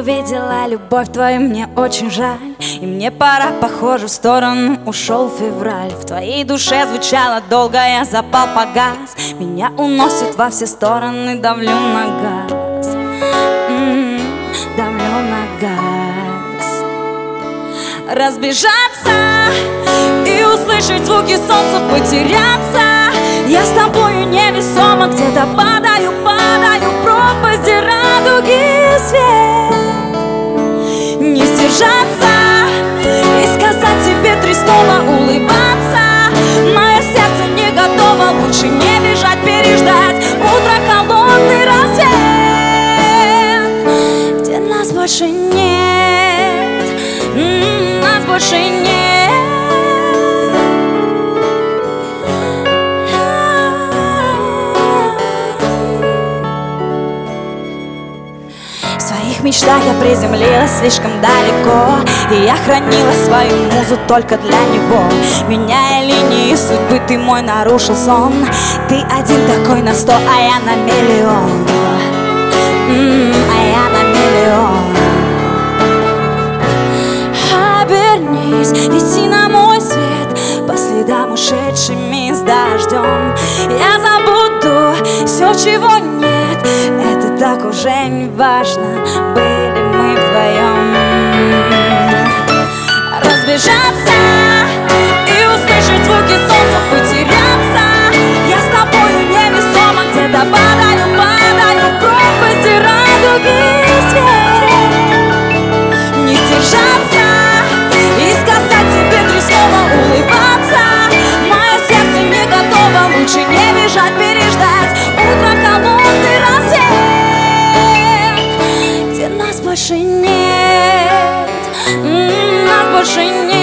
увидела любовь твою, мне очень жаль. И мне пора, похоже, в сторону ушел февраль. В твоей душе звучало долго, я запал, погас. Меня уносит во все стороны, давлю на газ. Давлю на газ. Разбежаться и услышать звуки солнца, потеряться. Я с тобою невесомо, где-то падаю, падаю в пропасть радуги и свет. Не сдержаться и сказать тебе три слова, улыбаться. Мое сердце не готово, лучше не бежать, переждать утро, холодный рассвет, где нас больше нет, нас больше нет. В своих мечтах я приземлилась слишком далеко, и я хранила свою музу только для него. Меняя линии судьбы, ты мой нарушил сон. Ты один такой на 100, а я на миллион. А я на миллион. Обернись, лети на мой свет, по следам ушедшими с дождем. Я забуду все, чего нет, это так уже не важно, были мы вдвоем. Разбежаться и услышать звуки солнца, потеряться. Я с тобою невесомо, где-то падаю, падаю в пропасть радуги и свет. Не сдержаться и сказать тебе три слова, улыбаться. Мое сердце не готово, лучше не бежать, переждать утро, холодный рассвет, где нас больше нет, нас больше нет.